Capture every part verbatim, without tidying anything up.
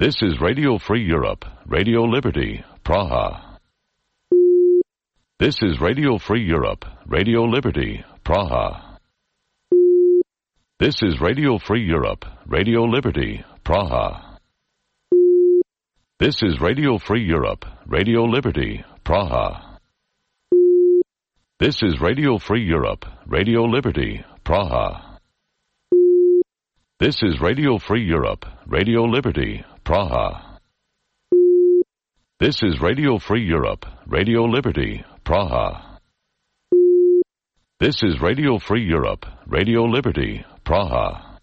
This is Radio Free Europe, Radio Liberty, Praha. This is Radio Free Europe, Radio Liberty, Praha. This is Radio Free Europe, Radio Liberty, Praha. This is Radio Free Europe, Radio Liberty, Praha. This is Radio Free Europe, Radio Liberty, Praha. This is Radio Free Europe, Radio Liberty, Praha. This is Radio Free Europe, Radio Liberty, Praha. This is Radio Free Europe, Radio Liberty, Praha.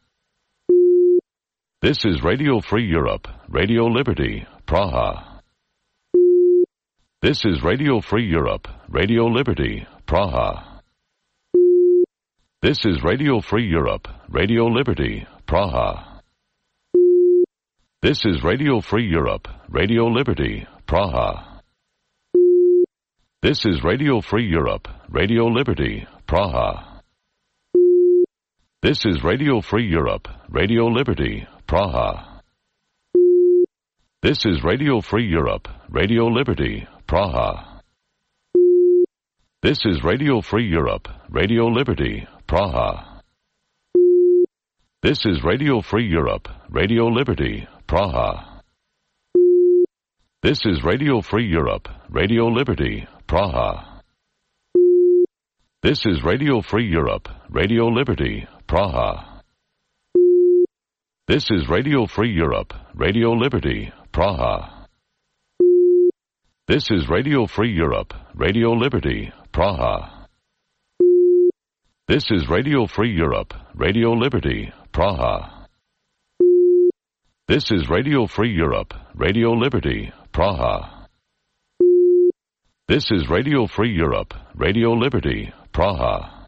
This is Radio Free Europe, Radio Liberty, Praha. This is Radio Free Europe, Radio Liberty, Praha. This is Radio Free Europe, Radio Liberty, Praha. This is Radio Free Europe, Radio Liberty, Praha. This is Radio Free Europe, Radio Liberty, Praha. This is Radio Free Europe, Radio Liberty, Praha. This is Radio Free Europe, Radio Liberty, Praha. This is Radio Free Europe, Radio Liberty, Praha. This is Radio Free Europe, Radio Liberty, Praha. This is Radio Free Europe, Radio Liberty, Praha. This is Radio Free Europe, Radio Liberty, Praha. This is Radio Free Europe, Radio Liberty, Praha. This is Radio Free Europe, Radio Liberty, Praha. This is Radio Free Europe, Radio Liberty, Praha. This is Radio Free Europe, Radio Liberty, Praha. This is Radio Free Europe, Radio Liberty, Praha.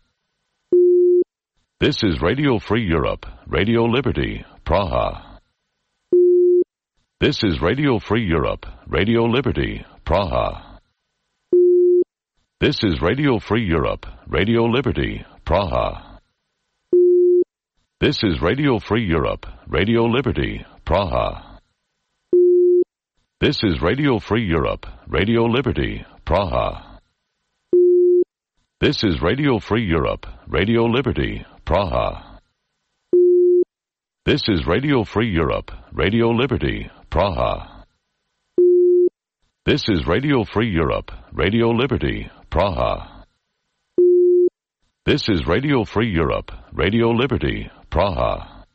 This is Radio Free Europe, Radio Liberty, Praha. This is Radio Free Europe, Radio Liberty, Praha. This is Radio Free Europe, Radio Liberty, Praha. This is Radio Free Europe, Radio Liberty, Praha. This is Radio Free Europe, Radio Liberty, Praha. This is Radio Free Europe, Radio Liberty, Praha. This is Radio Free Europe, Radio Liberty, Praha. This is Radio Free Europe, Radio Liberty, Praha. This is Radio Free Europe, Radio Liberty, Praha.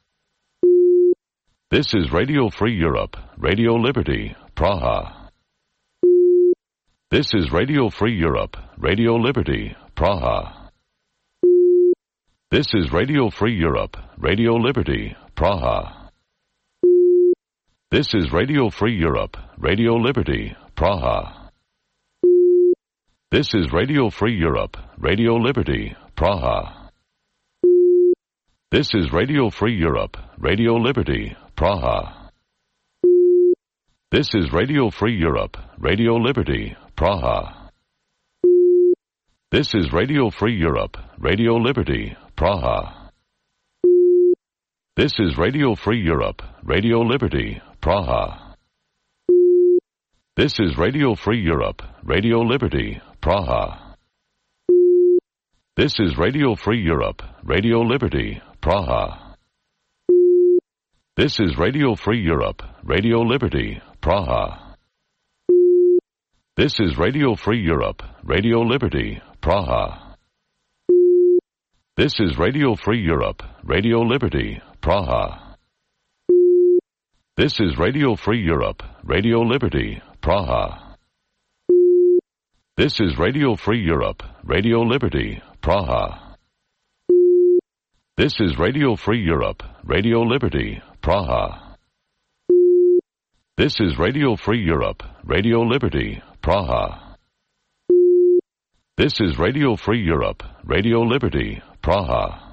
This is Radio Free Europe, Radio Liberty, Praha. This is Radio Free Europe, Radio Liberty, Praha. This is Radio Free Europe, Radio Liberty, Praha. This is Radio Free Europe, Radio Liberty, Praha. This is Radio Free Europe, Radio Liberty, Praha. This is Radio Free Europe, Radio Liberty, Praha. This is Radio Free Europe, Radio Liberty, Praha. This is Radio Free Europe, Radio Liberty, Praha. This is Radio Free Europe, Radio Liberty, Praha. This is Radio Free Europe, Radio Liberty, Praha. This is Radio Free Europe, Radio Liberty, Praha. This is Radio Free Europe, Radio Liberty, Praha. This is Radio Free Europe, Radio Liberty, Praha. This is Radio Free Europe, Radio Liberty, Praha. This is Radio Free Europe, Radio Liberty, Praha. This is Radio Free Europe, Radio Liberty, Praha. This is Radio Free Europe, Radio Liberty, Praha. This is Radio Free Europe, Radio Liberty, Praha. This is Radio Free Europe, Radio Liberty, Praha.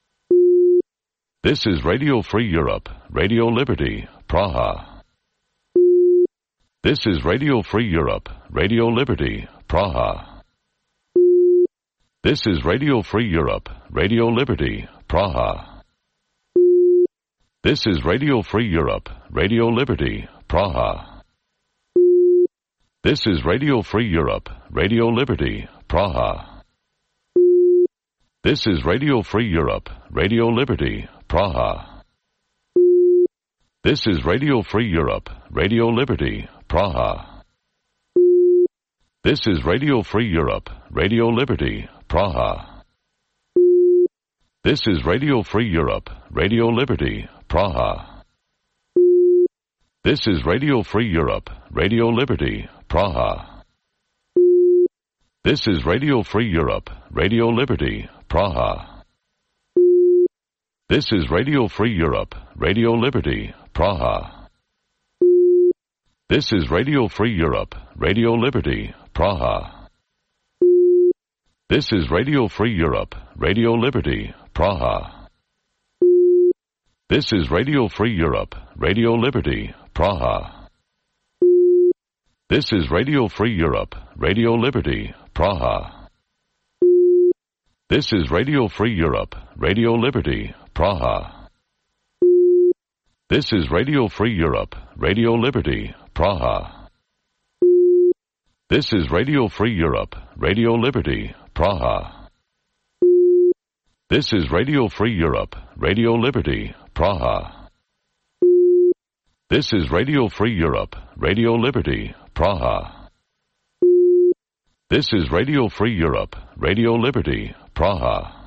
This is Radio Free Europe, Radio Liberty, Praha. This is Radio Free Europe, Radio Liberty, Praha. This is Radio Free Europe, Radio Liberty, Praha. This is Radio Free Europe, Radio Liberty, Praha. This is Radio Free Europe, Radio Liberty, Praha. This is Radio Free Europe, Radio Liberty, Praha. This is Radio Free Europe, Radio Liberty, Praha. This is Radio Free Europe, Radio Liberty, Praha. This is Radio Free Europe, Radio Liberty, Praha. This is Radio Free Europe, Radio Liberty, Praha. This is Radio Free Europe, Radio Liberty, Praha. This is Radio Free Europe, Radio Liberty, Praha. This is Radio Free Europe, Radio Liberty, Praha. This is Radio Free Europe, Radio Liberty, Praha. This is Radio Free Europe, Radio Liberty, Praha. This is Radio Free Europe, Radio Liberty, Praha. This is Radio Free Europe, Radio Liberty, Praha. This is Radio Free Europe, Radio Liberty, Praha. This is Radio Free Europe, Radio Liberty, Praha. This is Radio Free Europe, Radio Liberty, Praha. This is Radio Free Europe, Radio Liberty, Praha. This is Radio Free Europe, Radio Liberty, Praha.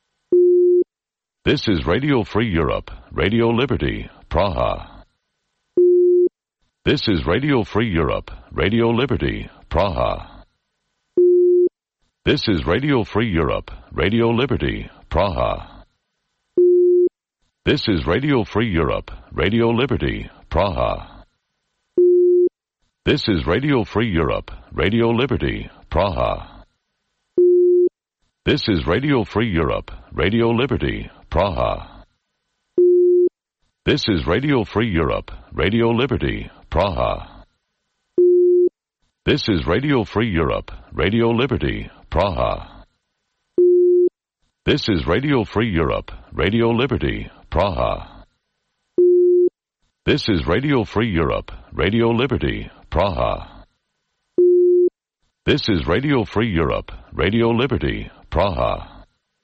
This is Radio Free Europe, Radio Liberty, Praha. This is Radio Free Europe, Radio Liberty, Praha. This is Radio Free Europe, Radio Liberty, Praha. This is Radio Free Europe, Radio Liberty, Praha. This is Radio Free Europe, Radio Liberty, Praha. This is Radio Free Europe, Radio Liberty, Praha. This is Radio Free Europe, Radio Liberty, Praha. This is Radio Free Europe, Radio Liberty, Praha. This is Radio Free Europe, Radio Liberty, Praha. This is Radio Free Europe, Radio Liberty, Praha. This is Radio Free Europe, Radio Liberty, Praha.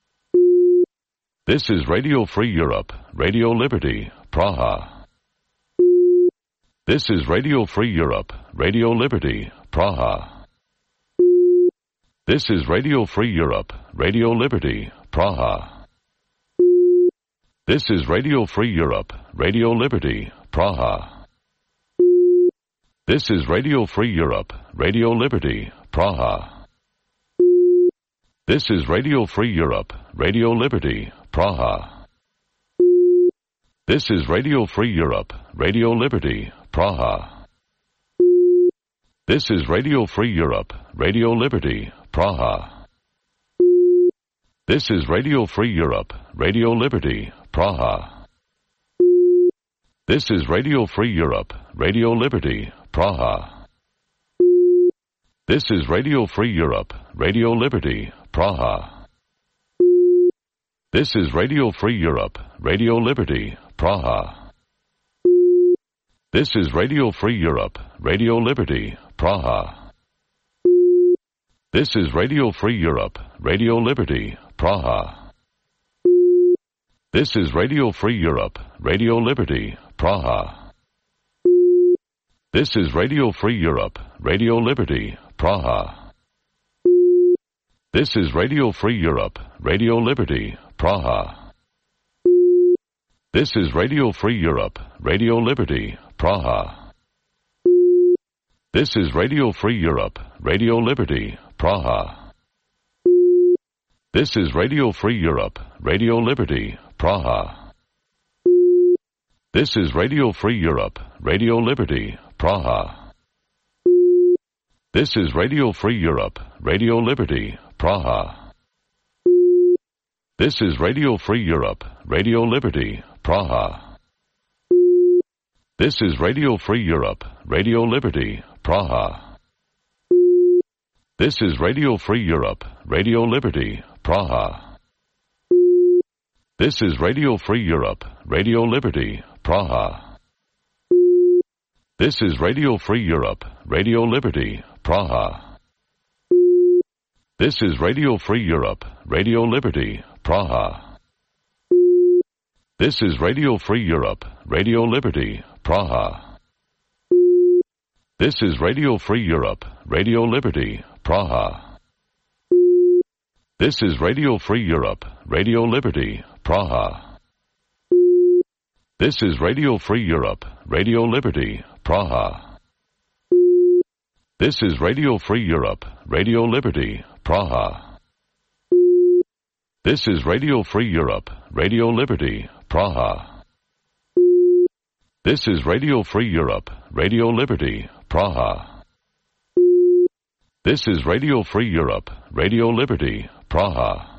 This is Radio Free Europe, Radio Liberty, Praha. This is Radio Free Europe, Radio Liberty, Praha. This is Radio Free Europe, Radio Liberty, Praha. This is Radio Free Europe, Radio Liberty, Praha. This is Radio Free Europe, Radio Liberty, Praha. This is Radio Free Europe, Radio Liberty, Praha. This is Radio Free Europe, Radio Liberty, Praha. This is Radio Free Europe, Radio Liberty, Praha. This is Radio Free Europe, Radio Liberty, Praha. This is Radio Free Europe, Radio Liberty, Praha. This is Radio Free Europe, Radio Liberty, Praha. This is Radio Free Europe, Radio Liberty, Praha. This is Radio Free Europe, Radio Liberty, Praha. This is Radio Free Europe, Radio Liberty, Praha. This is Radio Free Europe, Radio Liberty, Praha. This is Radio Free Europe, Radio Liberty, Praha. This is Radio Free Europe, Radio Liberty, Praha. This is Radio Free Europe, Radio Liberty, Praha. This is Radio Free Europe, Radio Liberty, Praha. This is Radio Free Europe, Radio Liberty, Praha. This is Radio Free Europe, Radio Liberty, Praha. This is Radio Free Europe, Radio Liberty, Praha. This is Radio Free Europe, Radio Liberty, Praha. This is Radio Free Europe, Radio Liberty, Praha. This is Radio Free Europe, Radio Liberty, Praha. This is Radio Free Europe, Radio Liberty, Praha. This is Radio Free Europe, Radio Liberty, Praha. This is Radio Free Europe, Radio Liberty, Praha. This is Radio Free Europe, Radio Liberty, Praha. This is Radio Free Europe, Radio Liberty, Praha. This is Radio Free Europe, Radio Liberty, Praha. This is Radio Free Europe, Radio Liberty, Praha. This is Radio Free Europe, Radio Liberty, Praha. This is Radio Free Europe, Radio Liberty, Praha. This is Radio Free Europe, Radio Liberty, Praha. This is Radio Free Europe, Radio Liberty, Praha.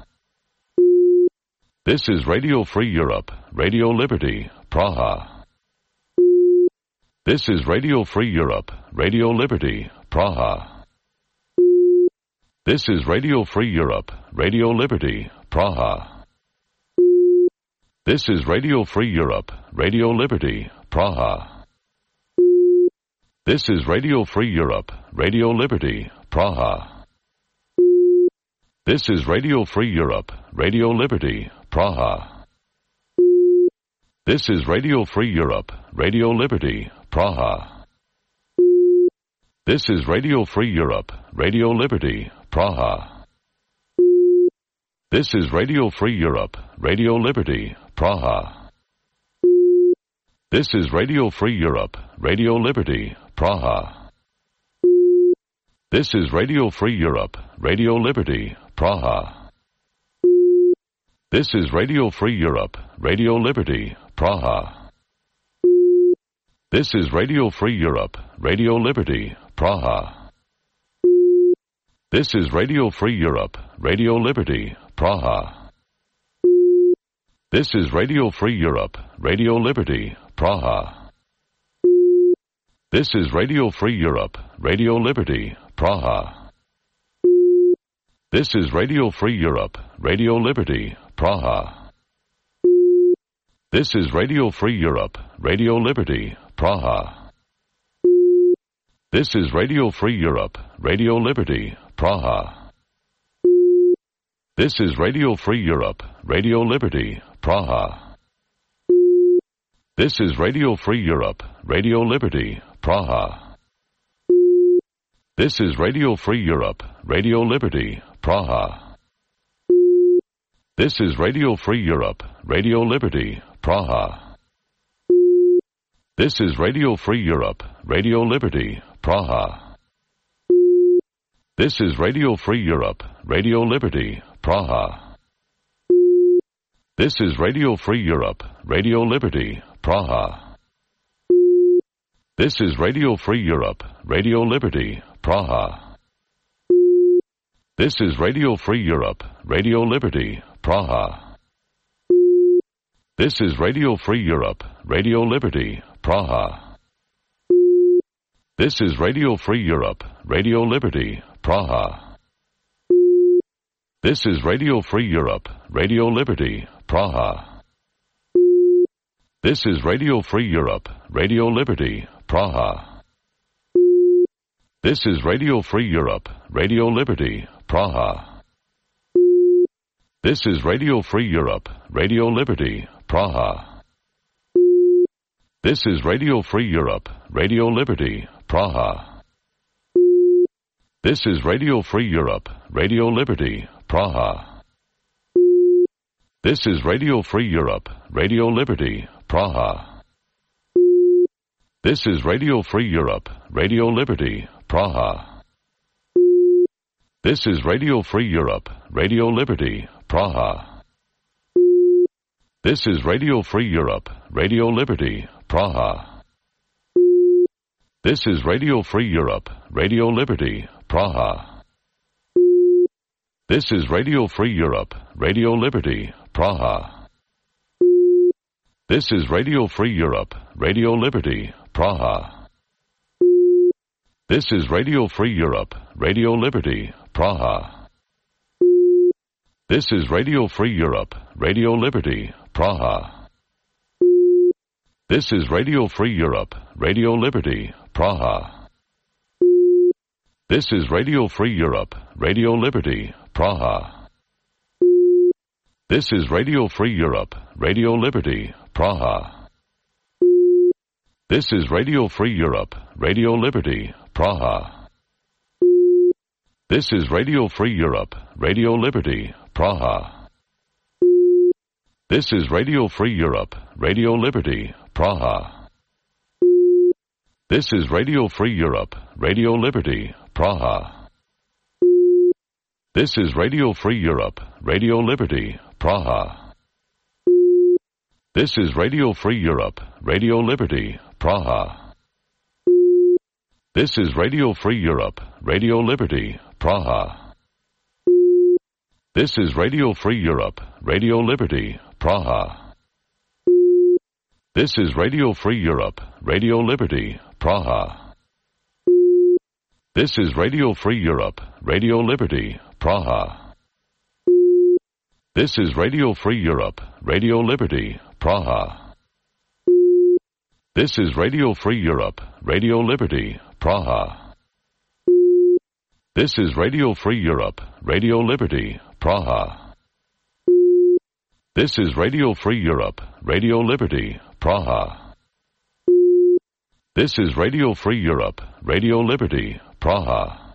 This is Radio Free Europe, Radio Liberty, Praha. This is Radio Free Europe, Radio Liberty, Praha. This is Radio Free Europe, Radio Liberty, Praha. This is Radio Free Europe, Radio Liberty, Praha. This is Radio Free Europe, Radio Liberty, Praha. This is Radio Free Europe, Radio Liberty, Praha. This is Radio Free Europe, Radio Liberty, Praha. This is Radio Free Europe, Radio Liberty, Praha. This is Radio Free Europe, Radio Liberty, Praha. This is Radio Free Europe, Radio Liberty, Praha. This is Radio Free Europe, Radio Liberty, Praha. This is Radio Free Europe, Radio Liberty, Praha. This is Radio Free Europe, Radio Liberty, Praha. This is Radio Free Europe, Radio Liberty, Praha. This is Radio Free Europe, Radio Liberty, Praha. This is Radio Free Europe, Radio Liberty, Praha. This is Radio Free Europe, Radio Liberty, Praha. This is Radio Free Europe, Radio Liberty, Praha. This is Radio Free Europe, Radio Liberty, Praha. This is Radio Free Europe, Radio Liberty, Praha. This is Radio Free Europe, Radio Liberty, Praha. This is Radio Free Europe, Radio Liberty, Praha. This is Radio Free Europe, Radio Liberty, Praha. This is Radio Free Europe, Radio Liberty, Praha. This is Radio Free Europe, Radio Liberty, Praha. This is Radio Free Europe, Radio Liberty, Praha. This is Radio Free Europe, Radio Liberty, Praha. This is Radio Free Europe, Radio Liberty, Praha. This is Radio Free Europe, Radio Liberty, Praha. This is Radio Free Europe, Radio Liberty, Praha. This is Radio Free Europe, Radio Liberty, Praha. This is Radio Free Europe, Radio Liberty, Praha. This is Radio Free Europe, Radio Liberty, Praha. This is Radio Free Europe, Radio Liberty, Praha. This is Radio Free Europe, Radio Liberty, Praha. This is Radio Free Europe, Radio Liberty, Praha. This is Radio Free Europe, Radio Liberty, Praha. This is Radio Free Europe, Radio Liberty, Praha. This is Radio Free Europe, Radio Liberty, Praha. This is Radio Free Europe, Radio Liberty, Praha. This is Radio Free Europe, Radio Liberty, Praha. This is Radio Free Europe, Radio Liberty, Praha. This is Radio Free Europe, Radio Liberty, Praha. This is Radio Free Europe, Radio Liberty, Praha. This is Radio Free Europe, Radio Liberty, Praha. This is Radio Free Europe, Radio Liberty, Praha. This is Radio Free Europe, Radio Liberty, Praha. This is Radio Free Europe, Radio Liberty, Praha. This is Radio Free Europe, Radio Liberty, Praha. This is Radio Free Europe, Radio Liberty, Praha. This is Radio Free Europe, Radio Liberty, Praha. This is Radio Free Europe, Radio Liberty, Praha. This is Radio Free Europe, Radio Liberty, Praha. This is Radio Free Europe, Radio Liberty, Praha. This is Radio Free Europe, Radio Liberty, Praha. This is Radio Free Europe, Radio Liberty, Praha. This is Radio Free Europe, Radio Liberty, Praha. This is Radio Free Europe, Radio Liberty, Praha. This is Radio Free Europe, Radio Liberty, Praha. This is Radio Free Europe, Radio Liberty, Praha. This is Radio Free Europe, Radio Liberty, Praha. This is Radio Free Europe, Radio Liberty, Praha. This is Radio Free Europe, Radio Liberty, Praha.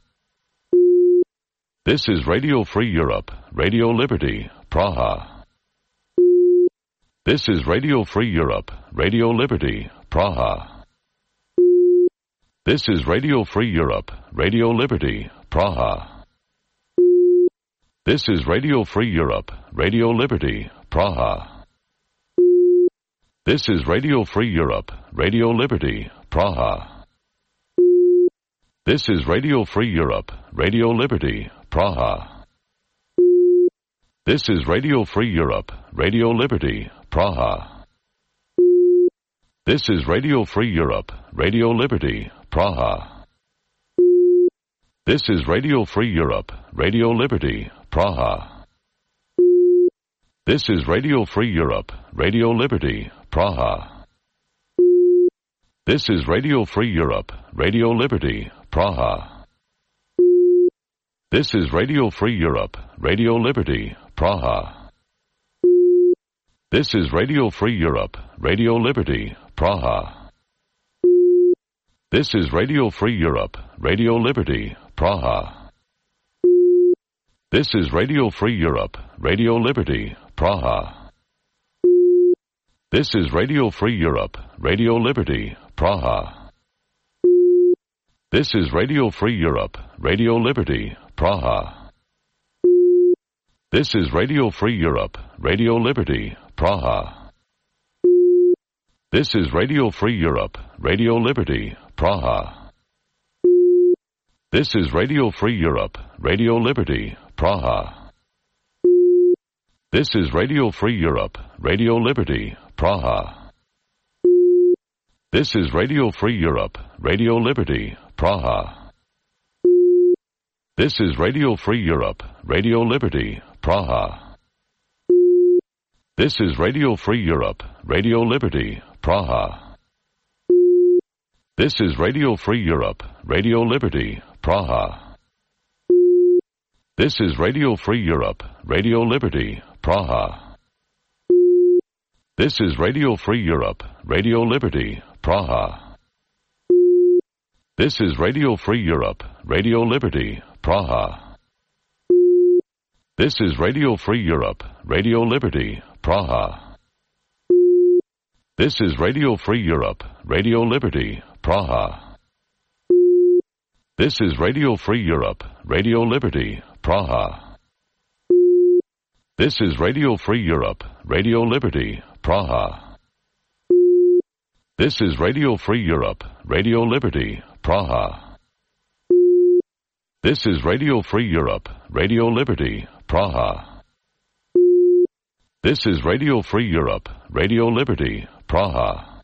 This is Radio Free Europe, Radio Liberty, Praha. This is Radio Free Europe, Radio Liberty, Praha. This is Radio Free Europe, Radio Liberty, Praha. This is Radio Free Europe, Radio Liberty, Praha. This is Radio Free Europe, Radio Liberty, Praha. This is Radio Free Europe, Radio Liberty, Praha. This is Radio Free Europe, Radio Liberty, Praha. This is Radio Free Europe, Radio Liberty, Praha. This is Radio Free Europe, Radio Liberty, Praha. This is Radio Free Europe, Radio Liberty, Praha. This is Radio Free Europe, Radio Liberty, Praha. This is Radio Free Europe, Radio Liberty, Praha. This is Radio Free Europe, Radio Liberty, Praha. This is Radio Free Europe, Radio Liberty, Praha. This is Radio Free Europe, Radio Liberty, Praha. This is Radio Free Europe, Radio Liberty, Praha. This is Radio Free Europe, Radio Liberty, Praha. This is Radio Free Europe, Radio Liberty, Praha. This is Radio Free Europe, Radio Liberty, Praha. This is Radio Free Europe, Radio Liberty, Praha. This is Radio Free Europe, Radio Liberty, Praha. This is Radio Free Europe, Radio Liberty, Praha. This is Radio Free Europe, Radio Liberty, Praha. This is Radio Free Europe, Radio Liberty, Praha. This is Radio Free Europe, Radio Liberty, Praha. This is Radio Free Europe, Radio Liberty, Praha. This is Radio Free Europe, Radio Liberty, Praha. This is Radio Free Europe, Radio Liberty, Praha. This is Radio Free Europe, Radio Liberty, Praha. This is Radio Free Europe, Radio Liberty, Praha. This is Radio Free Europe, Radio Liberty, Praha. This is Radio Free Europe, Radio Liberty, Praha. This is Radio Free Europe, Radio Liberty, Praha. This is Radio Free Europe, Radio Liberty, Praha. This is Radio Free Europe, Radio Liberty, Praha.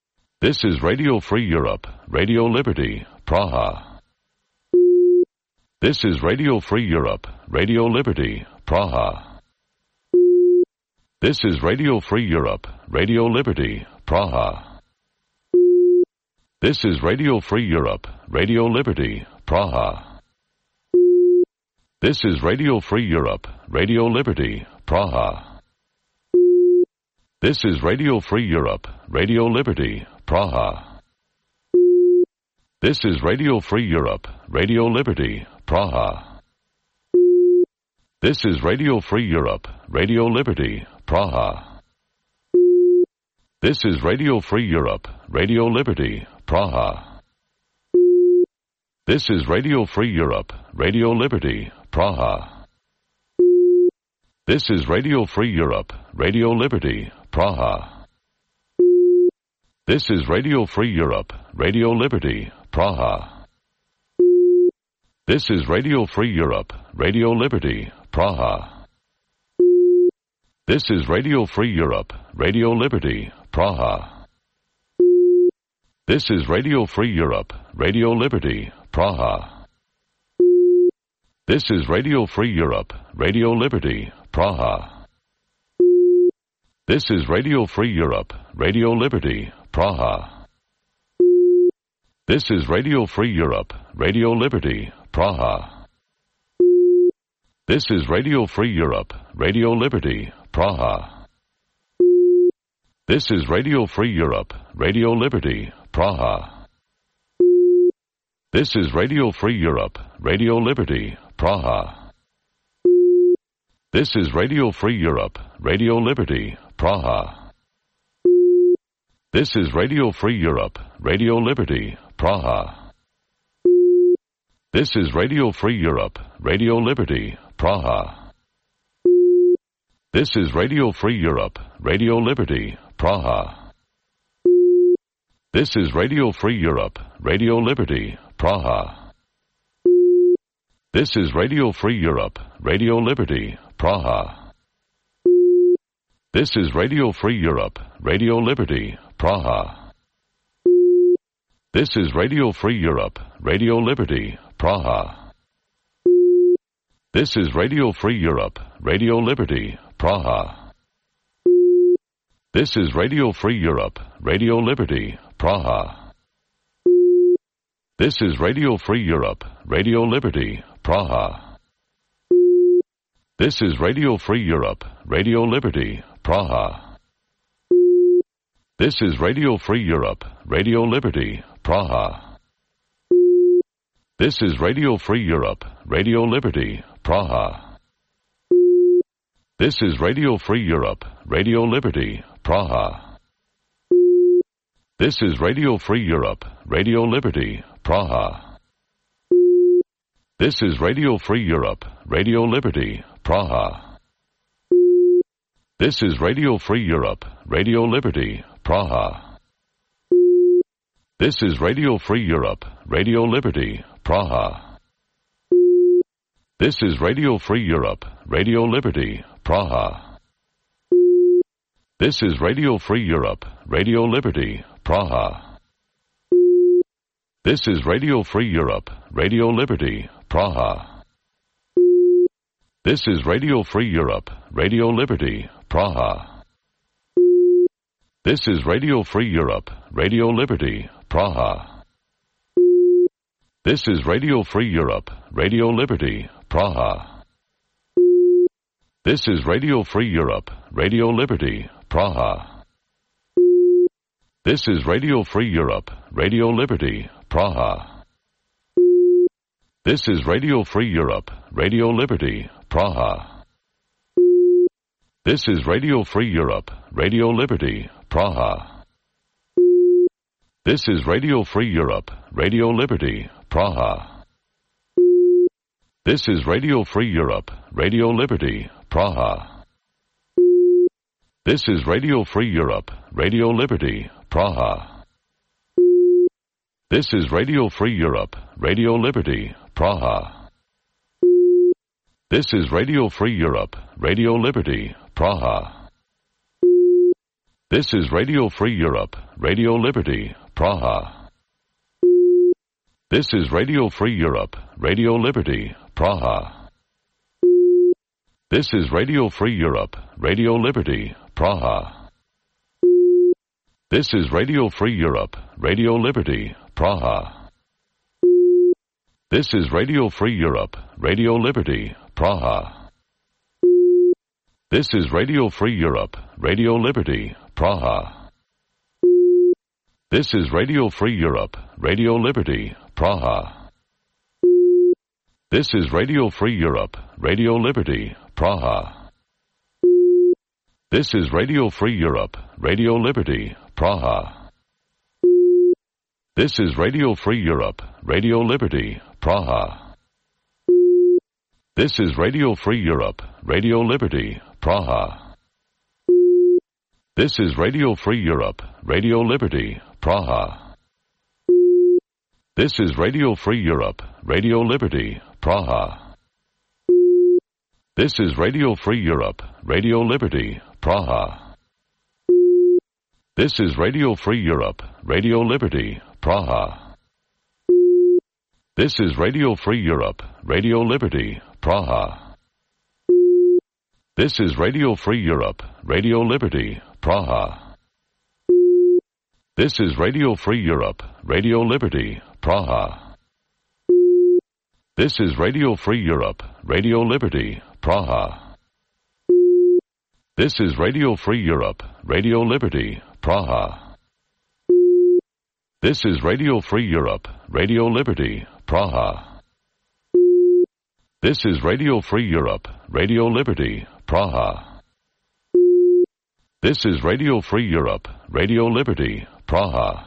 This is Radio Free Europe, Radio Liberty, Praha. This is Radio Free Europe, Radio Liberty, Praha. This is Radio Free Europe, Radio Liberty, Praha. This is Radio Free Europe, Radio Liberty, Praha. This is Radio Free Europe, Radio Liberty, Praha. This is Radio Free Europe, Radio Liberty, Praha. This is Radio Free Europe, Radio Liberty, Praha. This is Radio Free Europe, Radio Liberty, Praha. This is Radio Free Europe, Radio Liberty, Praha. This is Radio Free Europe, Radio Liberty, Praha. This is Radio Free Europe, Radio Liberty, Praha. This is Radio Free Europe, Radio Liberty, Praha. This is Radio Free Europe, Radio Liberty, Praha. This is Radio Free Europe, Radio Liberty, Praha. This is Radio Free Europe, Radio Liberty, Praha. This is Radio Free Europe, Radio Liberty, Praha. This is Radio Free Europe, Radio Liberty, Praha. This is Radio Free Europe, Radio Liberty, Praha. This is Radio Free Europe, Radio Liberty, Praha. This is Radio Free Europe, Radio Liberty, Praha. This is Radio Free Europe, Radio Liberty, Praha. This is Radio Free Europe, Radio Liberty, Praha. This is Radio Free Europe, Radio Liberty, Praha. This is Radio Free Europe, Radio Liberty, Praha. This is Radio Free Europe, Radio Liberty, Praha. This is Radio Free Europe, Radio Liberty, Praha. This is Radio Free Europe, Radio Liberty, Praha. This is Radio Free Europe, Radio Liberty, Praha. This is Radio Free Europe, Radio Liberty, Praha. This is Radio Free Europe, Radio Liberty, Praha. This is Radio Free Europe, Radio Liberty, Praha. This is Radio Free Europe, Radio Liberty, Praha. This is Radio Free Europe, Radio Liberty, Praha. This is Radio Free Europe, Radio Liberty, Praha. This is Radio Free Europe, Radio Liberty, Praha. This is Radio Free Europe, Radio Liberty, Praha. This is Radio Free Europe, Radio Liberty, Praha. This is Radio Free Europe, Radio Liberty, Praha. This is Radio Free Europe, Radio Liberty, Praha. This is Radio Free Europe, Radio Liberty, Praha. This is Radio Free Europe, Radio Liberty, Praha. This is Radio Free Europe, Radio Liberty, Praha. This is Radio Free Europe, Radio Liberty, Praha. This is Radio Free Europe, Radio Liberty, Praha. This is Radio Free Europe, Radio Liberty, Praha. This is Radio Free Europe, Radio Liberty, Praha. This is Radio Free Europe, Radio Liberty, Praha. This is Radio Free Europe, Radio Liberty, Praha. This is Radio Free Europe, Radio Liberty, Praha. This is Radio Free Europe, Radio Liberty, Praha. This is Radio Free Europe, Radio Liberty, Praha. This is Radio Free Europe, Radio Liberty, Praha. This is Radio Free Europe, Radio Liberty, Praha. This is Radio Free Europe, Radio Liberty, Praha. This is Radio Free Europe, Radio Liberty, Praha. This is Radio Free Europe, Radio Liberty, Praha. This is Radio Free Europe, Radio Liberty, Praha. This is Radio Free Europe, Radio Liberty, Praha. This is Radio Free Europe, Radio Liberty, Praha. This is Radio Free Europe, Radio Liberty, Praha. This is Radio Free Europe, Radio Liberty, Praha. This is Radio Free Europe, Radio Liberty, Praha. This is Radio Free Europe, Radio Liberty, Praha. This is Radio Free Europe, Radio Liberty, Praha. This is Radio Free Europe, Radio Liberty, Praha. This is Radio Free Europe, Radio Liberty, Praha. This is Radio Free Europe, Radio Liberty, Praha. This is Radio Free Europe, Radio Liberty, Praha. This is Radio Free Europe, Radio Liberty, Praha. This is Radio Free Europe, Radio Liberty, Praha. This is Radio Free Europe, Radio Liberty, Praha. This is Radio Free Europe, Radio Liberty, Praha. This is Radio Free Europe, Radio Liberty, Praha. This is Radio Free Europe, Radio Liberty, Praha. This is Radio Free Europe, Radio Liberty, Praha. This is Radio Free Europe, Radio Liberty, Praha. This is Radio Free Europe, Radio Liberty, Praha. This is Radio Free Europe, Radio Liberty, Praha.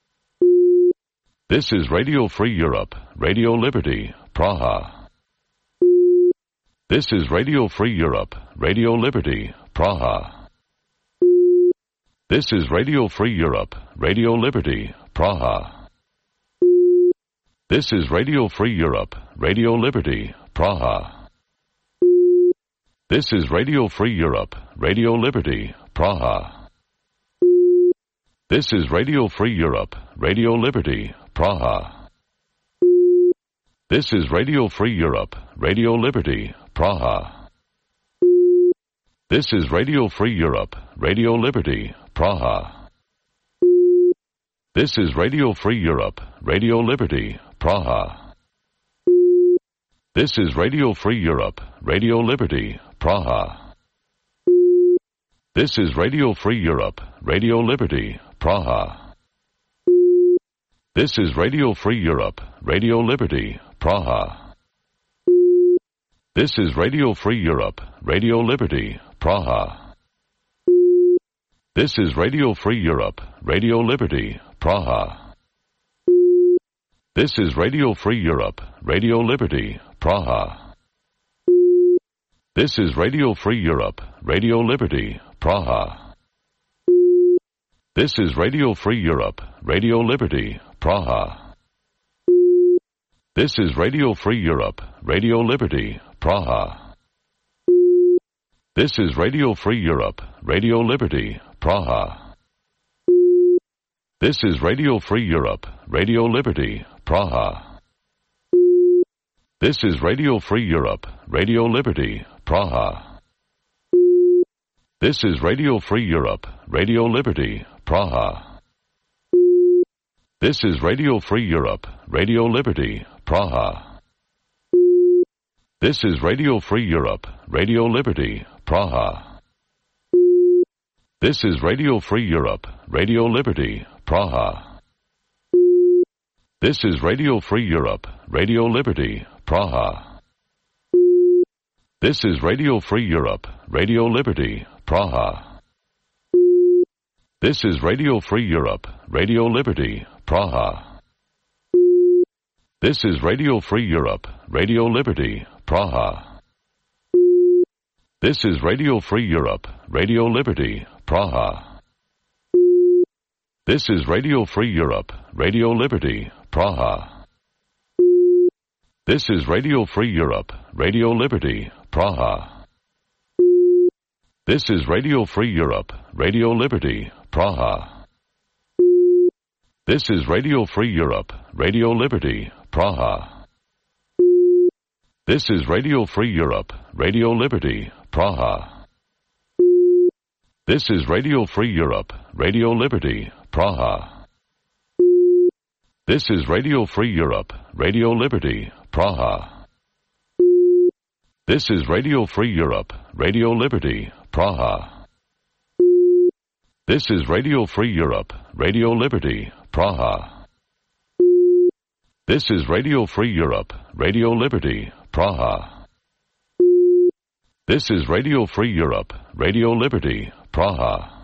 This is Radio Free Europe, Radio Liberty, Praha. This is Radio Free Europe, Radio Liberty, Praha. This is Radio Free Europe, Radio Liberty, Praha. This is Radio Free Europe, Radio Liberty, Praha. This is Radio Free Europe, Radio Liberty, Praha. This is Radio Free Europe, Radio Liberty, Praha. This is Radio Free Europe, Radio Liberty, Praha. This is Radio Free Europe, Radio Liberty, Praha. This is Radio Free Europe, Radio Liberty, Praha. This is Radio Free Europe, Radio Liberty, Praha. This is Radio Free Europe, Radio Liberty, Praha. This is Radio Free Europe, Radio Liberty, Praha. This is Radio Free Europe, Radio Liberty, Praha. This is Radio Free Europe, Radio Liberty, Praha. This is Radio Free Europe, Radio Liberty, Praha. This is Radio Free Europe, Radio Liberty, Praha. This is Radio Free Europe, Radio Liberty, Praha. This is Radio Free Europe, Radio Liberty, Praha. This is Radio Free Europe, Radio Liberty, Praha. This is Radio Free Europe, Radio Liberty, Praha. This is Radio Free Europe, Radio Liberty, Praha. This is Radio Free Europe, Radio Liberty, Praha. This is Radio Free Europe, Radio Liberty, Praha. This is Radio Free Europe, Radio Liberty, Praha. This is Radio Free Europe, Radio Liberty, Praha. This is Radio Free Europe, Radio Liberty, Praha. This is Radio Free Europe, Radio Liberty, Praha. This is Radio Free Europe, Radio Liberty, Praha. This is Radio Free Europe, Radio Liberty, Praha. This is Radio Free Europe, Radio Liberty, Praha. This is Radio Free Europe, Radio Liberty, Praha. This is Radio Free Europe, Radio Liberty, Praha. This is Radio Free Europe, Radio Liberty, Praha. This is Radio Free Europe, Radio Liberty, Praha. This is Radio Free Europe, Radio Liberty, Praha. This is Radio Free Europe, Radio Liberty, Praha. This is Radio Free Europe, Radio Liberty, Praha. This is Radio Free Europe, Radio Liberty, Praha. This is Radio Free Europe, Radio Liberty, Praha. This is Radio Free Europe, Radio Liberty, Praha. This is Radio Free Europe, Radio Liberty, Praha.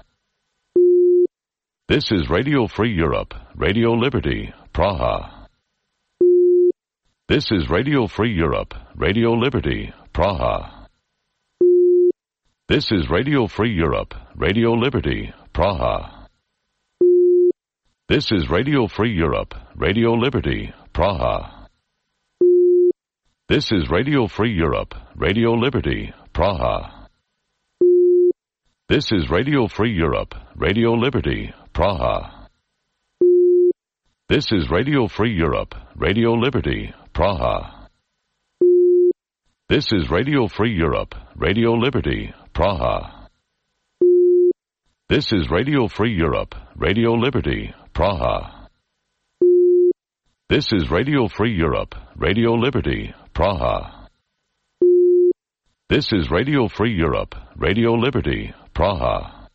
This is Radio Free Europe, Radio Liberty, Praha. This is Radio Free Europe, Radio Liberty, Praha. This is Radio Free Europe, Radio Liberty, Praha. This is Radio Free Europe, Radio Liberty, Praha. This is Radio Free Europe, Radio Liberty, Praha. This is Radio Free Europe, Radio Liberty, Praha. This is Radio Free Europe, Radio Liberty, Praha. This is Radio Free Europe, Radio Liberty, Praha. This is Radio Free Europe, Radio Liberty, Praha. This is Radio Free Europe, Radio Liberty, Praha. This is Radio Free Europe, Radio Liberty, Praha.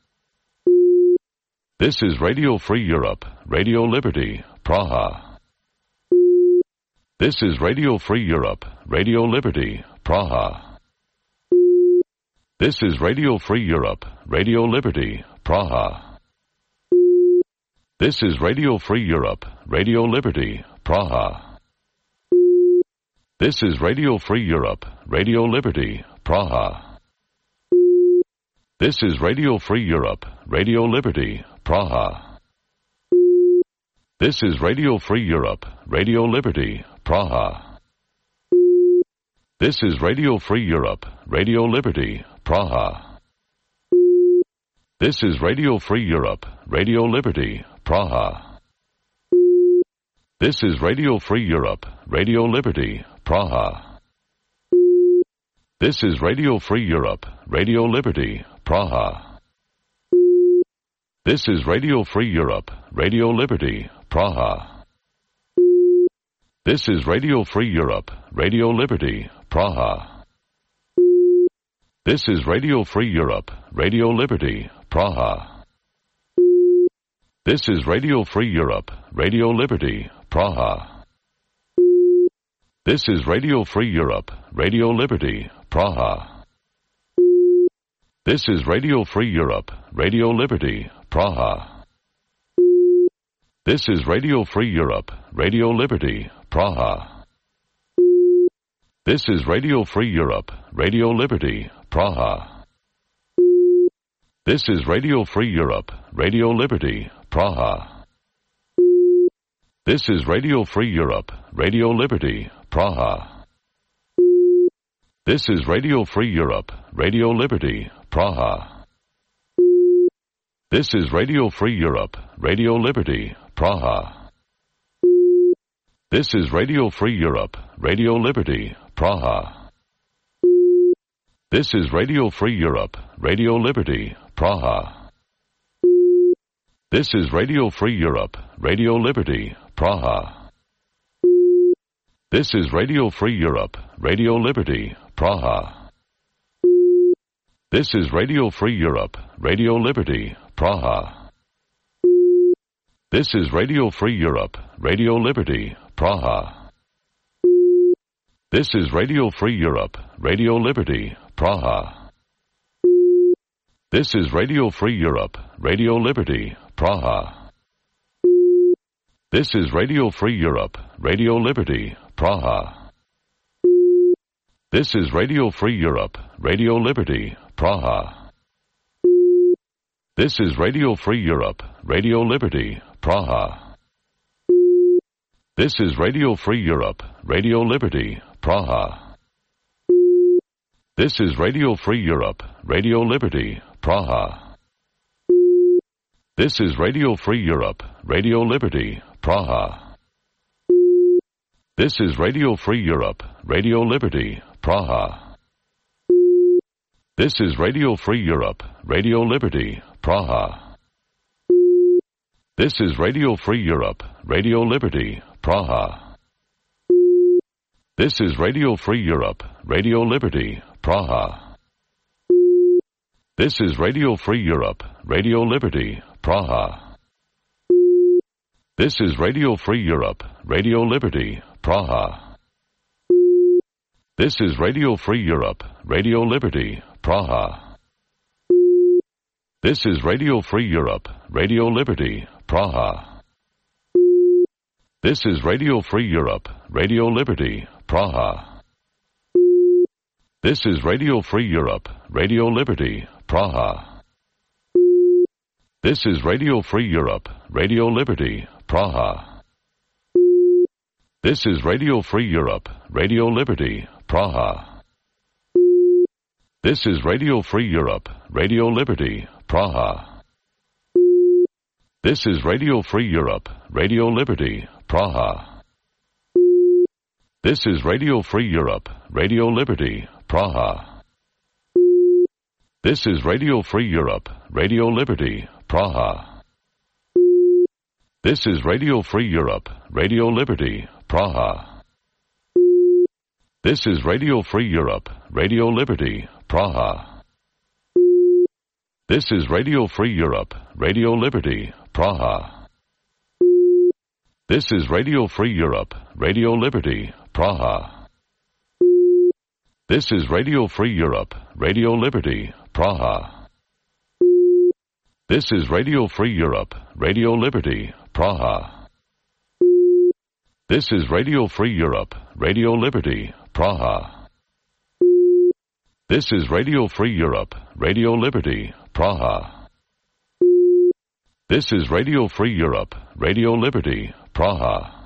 This is Radio Free Europe, Radio Liberty, Praha. This is Radio Free Europe, Radio Liberty, Praha. This is Radio Free Europe, Radio Liberty, Praha. This is Radio Free Europe, Radio Liberty, Praha. This is Radio Free Europe, Radio Liberty, Praha. This is Radio Free Europe, Radio Liberty, Praha. This is Radio Free Europe, Radio Liberty, Praha. This is Radio Free Europe, Radio Liberty, Praha. This is Radio Free Europe, Radio Liberty, Praha. This is Radio Free Europe, Radio Liberty, Praha. This is Radio Free Europe, Radio Liberty, Praha. This is Radio Free Europe, Radio Liberty, Praha. This is Radio Free Europe, Radio Liberty, Praha. This is Radio Free Europe, Radio Liberty, Praha. This is Radio Free Europe, Radio Liberty, Praha. This is Radio Free Europe, Radio Liberty, Praha. This is Radio Free Europe, Radio Liberty, Praha. This is Radio Free Europe, Radio Liberty, Praha. This is Radio Free Europe, Radio Liberty, Praha. This is Radio Free Europe, Radio Liberty, Praha. This is Radio Free Europe, Radio Liberty, Praha. This is Radio Free Europe, Radio Liberty, Praha. This is Radio Free Europe, Radio Liberty, Praha. This is Radio Free Europe, Radio Liberty, Praha. This is Radio Free Europe, Radio Liberty, Praha. This is Radio Free Europe, Radio Liberty, Praha. This is Radio Free Europe, Radio Liberty, Praha. This is Radio Free Europe, Radio Liberty, Praha. This is Radio Free Europe, Radio Liberty, Praha. This is Radio Free Europe, Radio Liberty, Praha. This is Radio Free Europe, Radio Liberty, Praha. This is Radio Free Europe, Radio Liberty, Praha. This is Radio Free Europe, Radio Liberty, Praha. This is Radio Free Europe, Radio Liberty, Praha. This is Radio Free Europe, Radio Liberty, Praha. This is Radio Free Europe, Radio Liberty, Praha. This is Radio Free Europe, Radio Liberty, Praha. This is Radio Free Europe, Radio Liberty, Praha. This is Radio Free Europe, Radio Liberty, Praha. This is Radio Free Europe, Radio Liberty, Praha. This is Radio Free Europe, Radio Liberty, Praha. This is Radio Free Europe, Radio Liberty, Praha. This is Radio Free Europe, Radio Liberty, Praha. This is Radio Free Europe, Radio Liberty, Praha. This is Radio Free Europe, Radio Liberty, Praha. This is Radio Free Europe, Radio Liberty, Praha. This is Radio Free Europe, Radio Liberty, Praha. This is Radio Free Europe, Radio Liberty, Praha. This is Radio Free Europe, Radio Liberty, Praha. This is Radio Free Europe, Radio Liberty, Praha. This is Radio Free Europe, Radio Liberty, Praha. This is Radio Free Europe, Radio Liberty, Praha. This is Radio Free Europe, Radio Liberty, Praha. This is Radio Free Europe, Radio Liberty, Praha. This is Radio Free Europe, Radio Liberty, Praha. This is Radio Free Europe, Radio Liberty, Praha. This is Radio Free Europe, Radio Liberty, Praha. This is Radio Free Europe, Radio Liberty, Praha. This is Radio Free Europe, Radio Liberty, Praha. This is Radio Free Europe, Radio Liberty, Praha. This is Radio Free Europe, Radio Liberty, Praha. This is Radio Free Europe, Radio Liberty, Praha.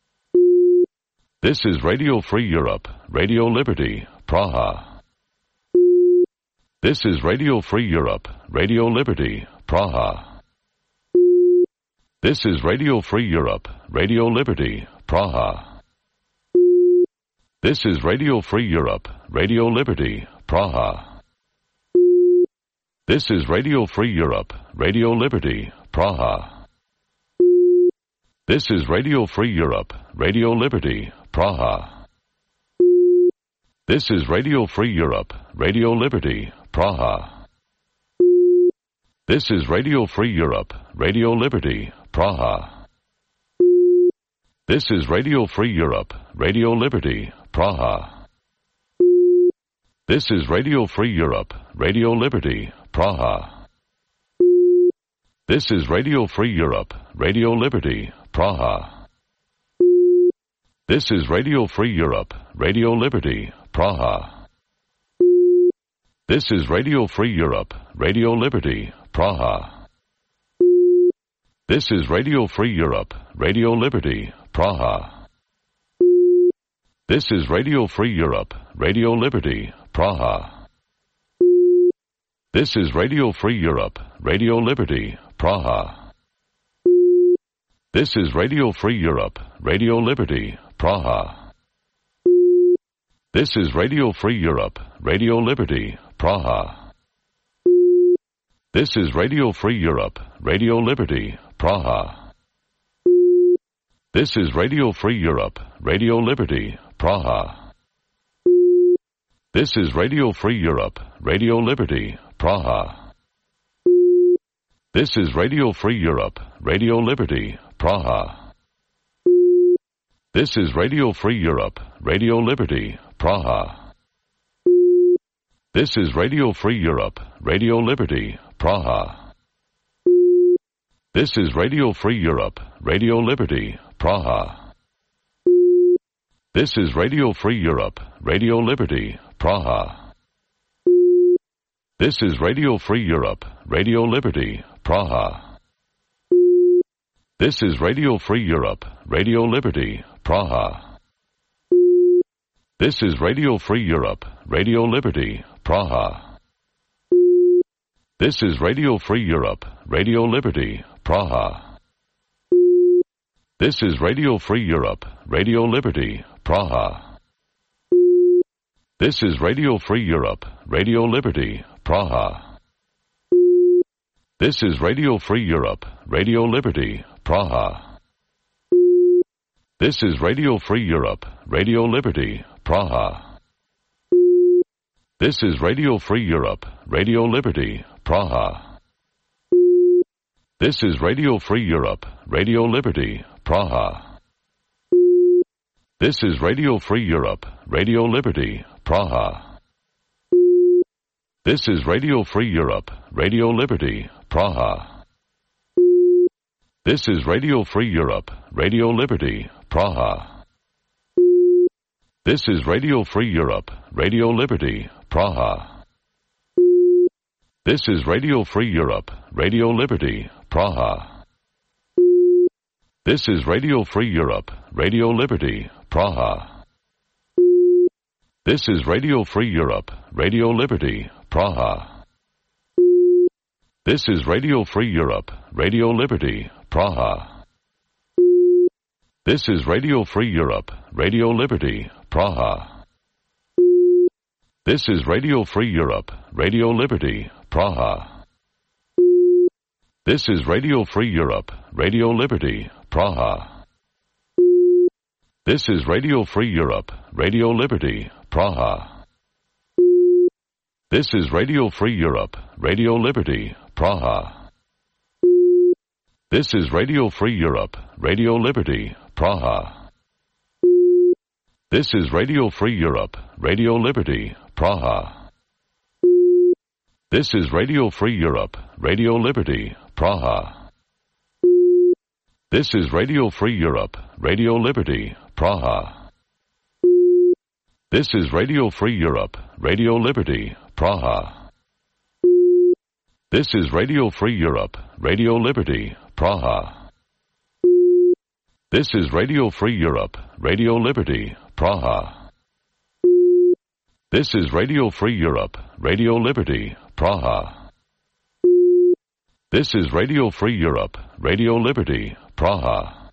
This is Radio Free Europe, Radio Liberty, Praha. This is Radio Free Europe, Radio Liberty, Praha. This is Radio Free Europe, Radio Liberty, Praha. This is Radio Free Europe, Radio Liberty, Praha. This is Radio Free Europe, Radio Liberty, Praha. This is Radio Free Europe, Radio Liberty, Praha. This is Radio Free Europe, Radio Liberty, Praha. This is Radio Free Europe, Radio Liberty, Praha. This is Radio Free Europe, Radio Liberty, Praha. This is Radio Free Europe, Radio Liberty, Praha. This is Radio Free Europe, Radio Liberty, Praha. This is Radio Free Europe, Radio Liberty, Praha. This is Radio Free Europe, Radio Liberty, Praha. This is Radio Free Europe, Radio Liberty, Praha. This is Radio Free Europe, Radio Liberty, Praha. This is Radio Free Europe, Radio Liberty, Praha. This is Radio Free Europe, Radio Liberty, Praha. This is Radio Free Europe, Radio Liberty, Praha. This is Radio Free Europe, Radio Liberty, Praha. This is Radio Free Europe, Radio Liberty, Praha. This is Radio Free Europe, Radio Liberty, Praha. This is Radio Free Europe, Radio Liberty, Praha. This is Radio Free Europe, Radio Liberty, Praha. This is Radio Free Europe, Radio Liberty, Praha. This is Radio Free Europe, Radio Liberty, Praha. This is Radio Free Europe, Radio Liberty, Praha. This is Radio Free Europe, Radio Liberty, Praha. This is Radio Free Europe, Radio Liberty, Praha. This is Radio Free Europe, Radio Liberty, Praha. This is Radio Free Europe, Radio Liberty, Praha. This is Radio Free Europe, Radio Liberty, Praha. This is Radio Free Europe, Radio Liberty, Praha. This is Radio Free Europe, Radio Liberty, Praha. This is Radio Free Europe, Radio Liberty, Praha. This is Radio Free Europe, Radio Liberty, Praha. This is Radio Free Europe, Radio Liberty, Praha. This is Radio Free Europe, Radio Liberty, Praha. This is Radio Free Europe, Radio Liberty, Praha. This is Radio Free Europe, Radio Liberty, Praha. This is Radio Free Europe, Radio Liberty, Praha. This is Radio Free Europe, Radio Liberty, Praha. This is Radio Free Europe, Radio Liberty, Praha. This is Radio Free Europe, Radio Liberty, Praha. This is Radio Free Europe, Radio Liberty, Praha. This is Radio Free Europe, Radio Liberty, Praha. This is Radio Free Europe, Radio Liberty, Praha. This is Radio Free Europe, Radio Liberty, Praha. This is Radio Free Europe, Radio Liberty, Praha. This is Radio Free Europe, Radio Liberty, Praha. This is Radio Free Europe, Radio Liberty, Praha. This is Radio Free Europe, Radio Liberty, Praha. This is Radio Free Europe, Radio Liberty, Praha. This is Radio Free Europe, Radio Liberty, Praha. This is Radio Free Europe, Radio Liberty, Praha. This is Radio Free Europe, Radio Liberty, Praha. This is Radio Free Europe, Radio Liberty, Praha. This is Radio Free Europe, Radio Liberty, Praha. This is Radio Free Europe, Radio Liberty, Praha.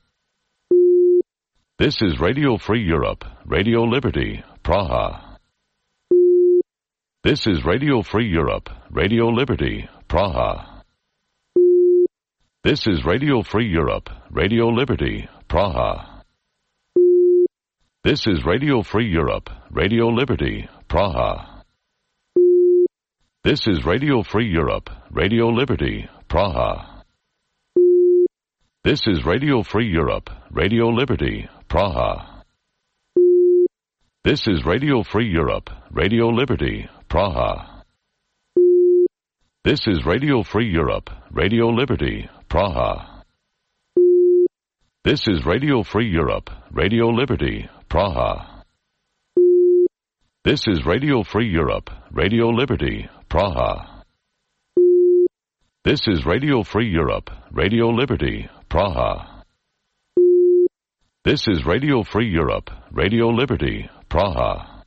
This is Radio Free Europe, Radio Liberty, Praha. This is Radio Free Europe, Radio Liberty, Praha. This is Radio Free Europe, Radio Liberty, Praha. This is Radio Free Europe, Radio Liberty, Praha. This is Radio Free Europe, Radio Liberty, Praha. This is Radio Free Europe, Radio Liberty, Praha. This is Radio Free Europe, Radio Liberty, Praha. This is Radio Free Europe, Radio Liberty, Praha. This is Radio Free Europe, Radio Liberty, Praha. This is Radio Free Europe, Radio Liberty, Praha. This is Radio Free Europe, Radio Liberty, Praha. This is Radio Free Europe, Radio Liberty, Praha.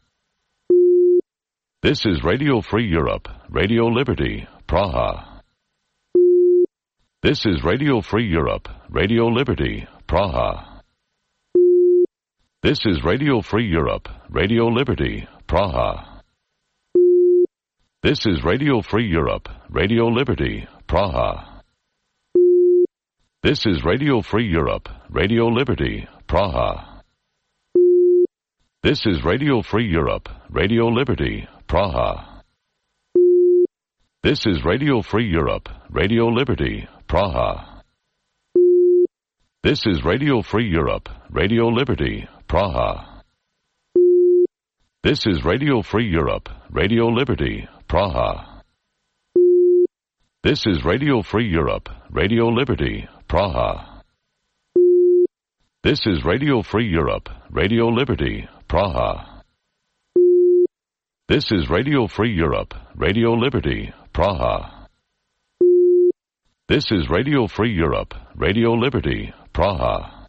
This is Radio Free Europe, Radio Liberty, Praha. This is Radio Free Europe, Radio Liberty, Praha. This is Radio Free Europe, Radio Liberty, Praha. This is Radio Free Europe, Radio Liberty, Praha. This is Radio Free Europe, Radio Liberty, Praha. This is Radio Free Europe, Radio Liberty, Praha. This is Radio Free Europe, Radio Liberty, Praha. This is Radio Free Europe, Radio Liberty, Praha. This is Radio Free Europe, Radio Liberty, Praha. This is Radio Free Europe, Radio Liberty, Praha. This is Radio Free Europe, Radio Liberty, Praha. This is Radio Free Europe, Radio Liberty, Praha. This is Radio Free Europe, Radio Liberty, Praha.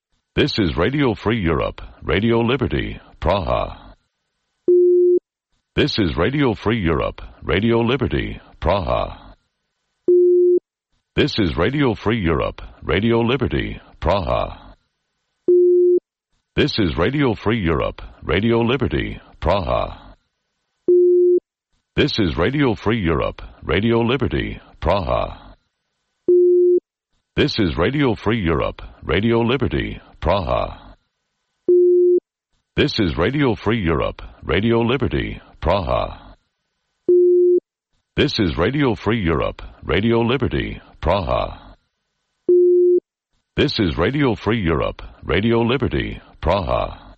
This is Radio Free Europe, Radio Liberty, Praha. This is Radio Free Europe, Radio Liberty, Praha. This is Radio Free Europe, Radio Liberty, Praha. This is Radio Free Europe, Radio Liberty, Praha. This is Radio Free Europe, Radio Liberty, Praha. This is Radio Free Europe, Radio Liberty, Praha. This is Radio Free Europe, Radio Liberty, Praha. This is Radio Free Europe, Radio Liberty, Praha. This is Radio Free Europe, Radio Liberty, Praha.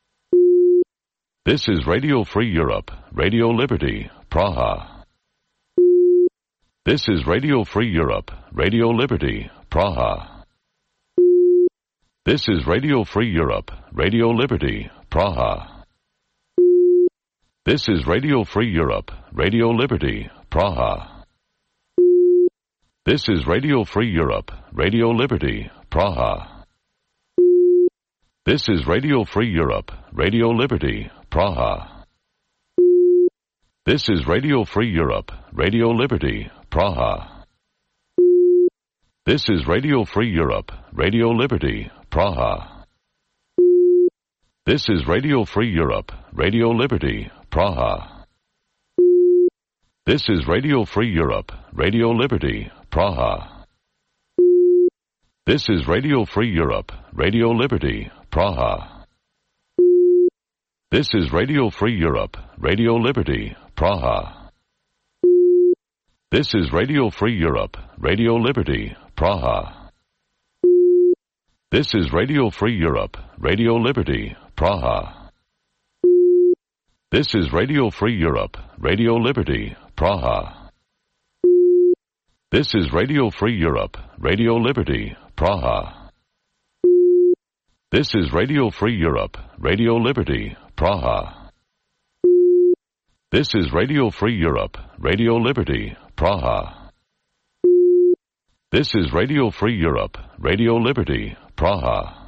This is Radio Free Europe, Radio Liberty, Praha. This is Radio Free Europe, Radio Liberty, Praha. This is Radio Free Europe, Radio Liberty, Praha. This is Radio Free Europe, Radio Liberty, Praha. This is Radio Free Europe, Radio Liberty, Praha. This is Radio Free Europe, Radio Liberty, Praha. This is Radio Free Europe, Radio Liberty, Praha. This is Radio Free Europe, Radio Liberty, Praha. This is Radio Free Europe, Radio Liberty, Praha. This is Radio Free Europe, Radio Liberty, Praha. This is Radio Free Europe, Radio Liberty, Praha. This is Radio Free Europe, Radio Liberty, Praha. This is Radio Free Europe, Radio Liberty, Praha. This is Radio Free Europe, Radio Liberty, Praha. This is Radio Free Europe, Radio Liberty, Praha. This is Radio Free Europe, Radio Liberty, Praha. This is Radio Free Europe, Radio Liberty, Praha. This is Radio Free Europe, Radio Liberty, Praha. This is Radio Free Europe, Radio Liberty, Praha.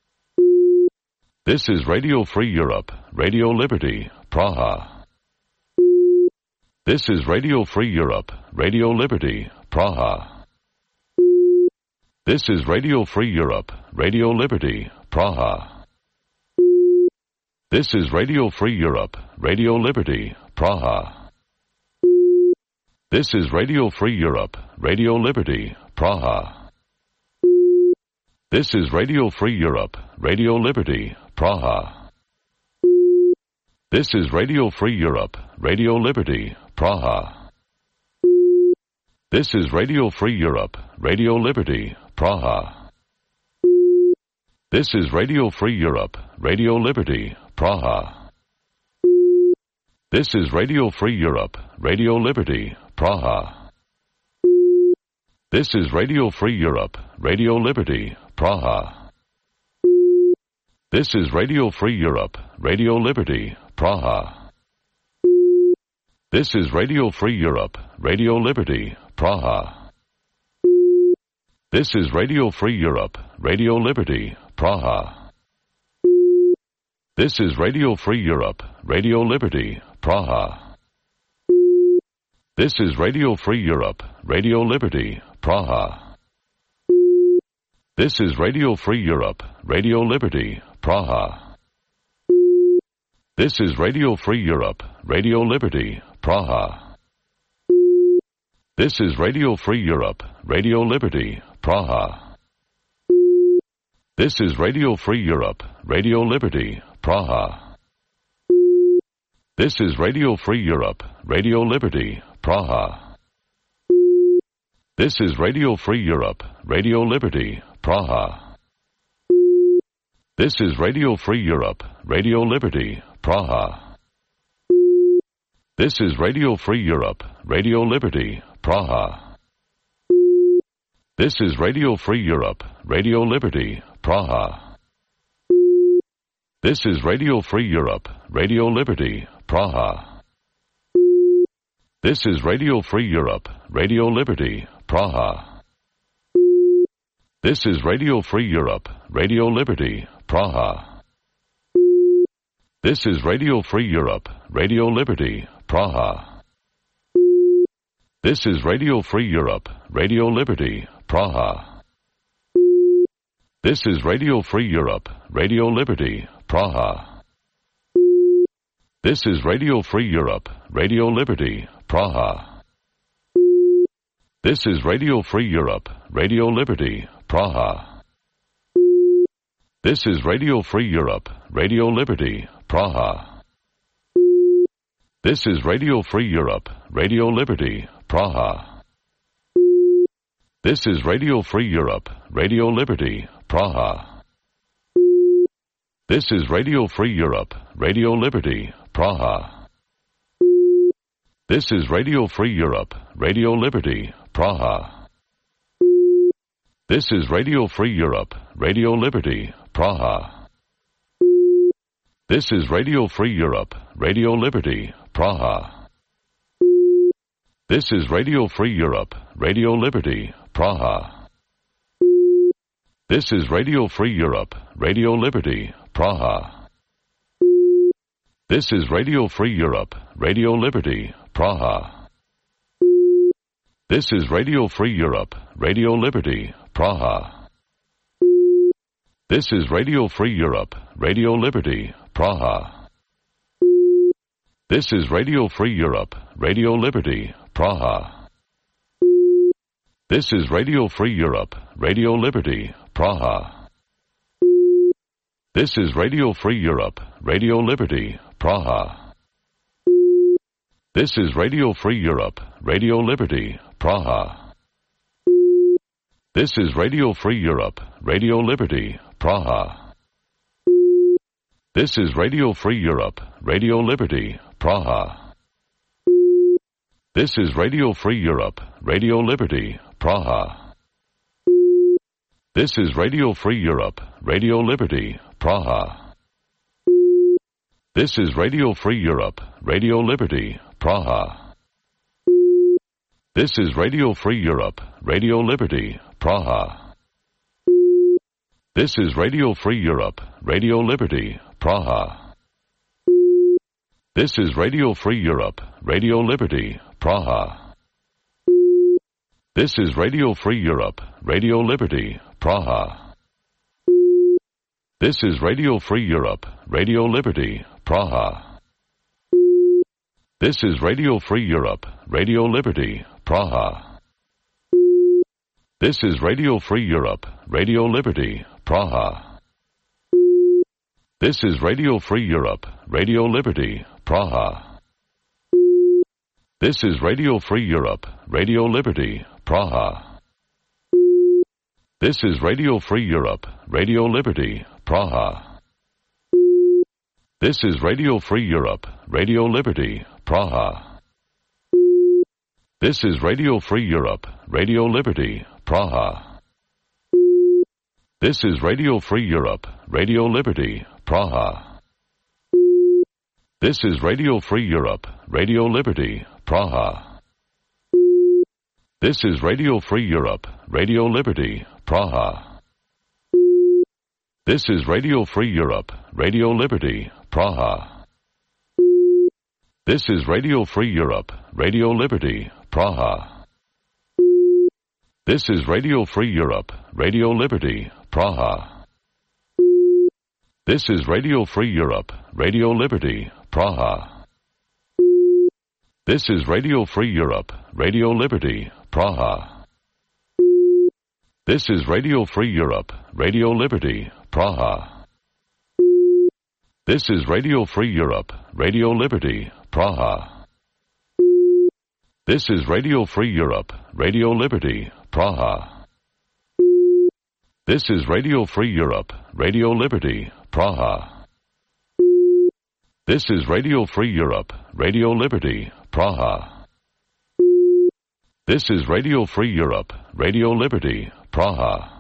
This is Radio Free Europe, Radio Liberty, Praha. This is Radio Free Europe, Radio Liberty, Praha. This is Radio Free Europe, Radio Liberty, Praha. This is Radio Free Europe, Radio Liberty, Praha. This is Radio Free Europe, Radio Liberty, Praha. This is Radio Free Europe, Radio Liberty, Praha. This is Radio Free Europe, Radio Liberty, Praha. This is Radio Free Europe, Radio Liberty, Praha. This is Radio Free Europe, Radio Liberty, Praha. This is Radio Free Europe, Radio Liberty, Praha. This is Radio Free Europe, Radio Liberty, Praha. This is Radio Free Europe, Radio Liberty, Praha. This is Radio Free Europe, Radio Liberty, Praha. This is Radio Free Europe, Radio Liberty, Praha. This is Radio Free Europe, Radio Liberty, Praha. This is Radio Free Europe, Radio Liberty, Praha. This is Radio Free Europe, Radio Liberty, Praha. This is Radio Free Europe, Radio Liberty, Praha. This is Radio Free Europe, Radio Liberty, Praha. This is Radio Free Europe, Radio Liberty, Praha. This is Radio Free Europe, Radio Liberty, Praha. This is Radio Free Europe, Radio Liberty, Praha. This is Radio Free Europe, Radio Liberty, Praha. This is Radio Free Europe, Radio Liberty, Praha. This is Radio Free Europe, Radio Liberty, Praha. This is Radio Free Europe, Radio Liberty, Praha. This is Radio Free Europe, Radio Liberty, Praha. This is Radio Free Europe, Radio Liberty, Praha. This is Radio Free Europe, Radio Liberty, Praha. This is Radio Free Europe, Radio Liberty, Praha. This is Radio Free Europe, Radio Liberty, Praha. This is Radio Free Europe, Radio Liberty, Praha. This is Radio Free Europe, Radio Liberty, Praha. This is Radio Free Europe, Radio Liberty, Praha. This is Radio Free Europe, Radio Liberty, Praha. This is Radio Free Europe, Radio Liberty, Praha. This is Radio Free Europe, Radio Liberty, Praha. This is Radio Free Europe, Radio Liberty, Praha. This is Radio Free Europe, Radio Liberty, Praha. This is Radio Free Europe, Radio Liberty, Praha. This is Radio Free Europe, Radio Liberty, Praha. This is Radio Free Europe, Radio Liberty, Praha. This is Radio Free Europe, Radio Liberty, Praha. This is Radio Free Europe, Radio Liberty, Praha. This is Radio Free Europe, Radio Liberty, Praha. This is Radio Free Europe, Radio Liberty, Praha. This is Radio Free Europe, Radio Liberty, Praha. This is Radio Free Europe, Radio Liberty, Praha. This is Radio Free Europe, Radio Liberty, Praha. This is Radio Free Europe, Radio Liberty, Praha. This is Radio Free Europe, Radio Liberty, Praha. This is Radio Free Europe, Radio Liberty, Praha. This is Radio Free Europe, Radio Liberty, Praha. This is Radio Free Europe, Radio Liberty, Praha. This is Radio Free Europe, Radio Liberty, Praha. This is Radio Free Europe, Radio Liberty, Praha. This is Radio Free Europe, Radio Liberty, Praha. This is Radio Free Europe, Radio Liberty, Praha. This is Radio Free Europe, Radio Liberty, Praha. This is Radio Free Europe, Radio Liberty, Praha. This is Radio Free Europe, Radio Liberty, Praha. This is Radio Free Europe, Radio Liberty, Praha. This is Radio Free Europe, Radio Liberty, Praha. This is Radio Free Europe, Radio Liberty, Praha. This is Radio Free Europe, Radio Liberty, Praha. This is Radio Free Europe, Radio Liberty, Praha. This is Radio Free Europe, Radio Liberty, Praha. This is Radio Free Europe, Radio Liberty, Praha. This is Radio Free Europe, Radio Liberty, Praha. This is Radio Free Europe, Radio Liberty, Praha. This is Radio Free Europe, Radio Liberty, Praha. This is Radio Free Europe, Radio Liberty, Praha. This is Radio Free Europe, Radio Liberty, Praha. This is Radio Free Europe, Radio Liberty, Praha. This is Radio Free Europe, Radio Liberty, Praha. This is Radio Free Europe, Radio Liberty, Praha. This is Radio Free Europe, Radio Liberty, Praha. This is Radio Free Europe, Radio Liberty, Praha. This is Radio Free Europe, Radio Liberty, Praha. This is Radio Free Europe, Radio Liberty, Praha.